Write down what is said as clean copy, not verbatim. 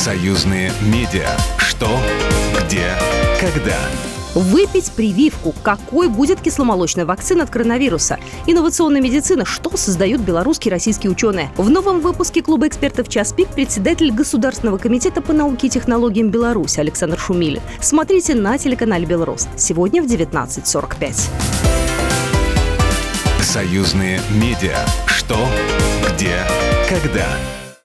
Союзные медиа. Что, где, когда. Выпить прививку. Какой будет кисломолочная вакцина от коронавируса? Инновационная медицина. Что создают белорусские и российские ученые? В новом выпуске Клуба экспертов «Час пик» председатель Государственного комитета по науке и технологиям Беларуси Александр Шумилин. Смотрите на телеканале «Белрос». Сегодня в 19:45. Союзные медиа. Что, где, когда.